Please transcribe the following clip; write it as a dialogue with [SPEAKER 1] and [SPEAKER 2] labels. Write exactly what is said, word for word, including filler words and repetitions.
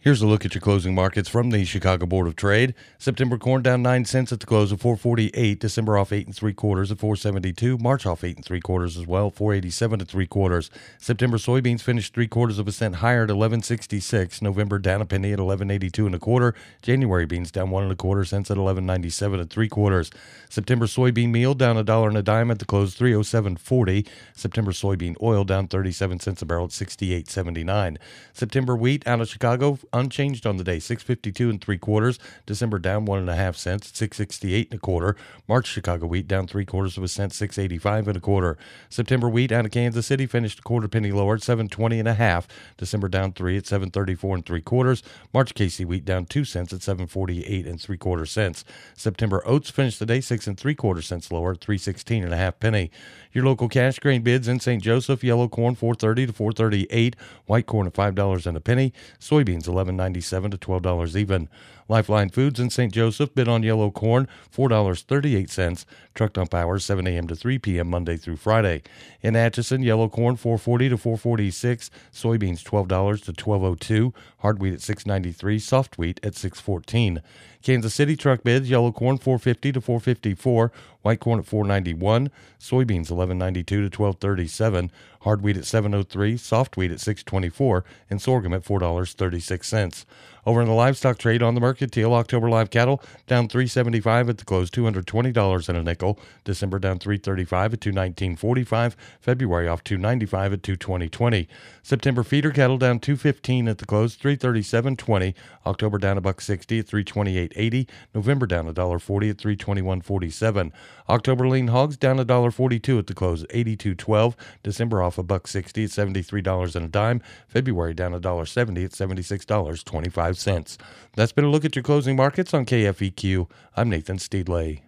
[SPEAKER 1] Here's a look at your closing markets from the Chicago Board of Trade. September corn down nine cents at the close of four forty-eight. December off eight and three quarters at four seventy-two. March off eight and three quarters as well, four eighty-seven and three quarters. September soybeans finished three quarters of a cent higher at eleven sixty-six. November down a penny at eleven eighty-two and a quarter. January beans down one and a quarter cents at eleven ninety-seven and three quarters. September soybean meal down a dollar and a dime at the close, three oh seven forty. September soybean oil down thirty-seven cents a barrel at sixty-eight seventy-nine. September wheat out of Chicago unchanged on the day, six fifty-two and three quarters. December down one and a half cents, six sixty-eight and a quarter. March Chicago wheat down three quarters of a cent, six eighty-five and a quarter. September wheat out of Kansas City finished a quarter penny lower at seven twenty and a half. December down three at seven thirty-four and three quarters. March K C wheat down two cents at seven forty-eight and three quarter cents. September oats finished the day six and three quarter cents lower at three sixteen and a half penny. Your local cash grain bids in Saint Joseph: yellow corn four thirty to four thirty-eight, white corn at five dollars and a penny, soybeans eleven ninety-seven to twelve dollars even. Lifeline Foods in Saint Joseph bid on yellow corn four dollars and thirty-eight cents. Truck dump hours seven a.m. to three p.m. Monday through Friday. In Atchison, yellow corn four forty to four forty-six, soybeans twelve dollars to twelve oh two, hard wheat at six ninety-three, soft wheat at six fourteen. Kansas City truck bids: yellow corn four fifty to four fifty-four, white corn at four ninety-one, soybeans eleven ninety-two to twelve thirty-seven, hard wheat at seven oh three, soft wheat at six twenty-four, and sorghum at four dollars and thirty-six cents. Over in the livestock trade on the Mercantile, October live cattle down three seventy-five at the close, two hundred twenty dollars and a nickel. December down three thirty-five at two nineteen forty-five. February off two ninety-five at two twenty twenty. September feeder cattle down two fifteen at the close, three thirty-seven twenty. October down a buck sixty at three twenty-eight eighty. November down a dollar forty at three twenty-one forty-seven. October lean hogs down a dollar forty-two at the close, eighty-two twelve. December off a buck sixty at seventy-three dollars and a dime. February down a dollar seventy at seventy-six dollars and twenty-five cents. That's been a look at your closing markets on K F E Q. I'm Nathan Steedley.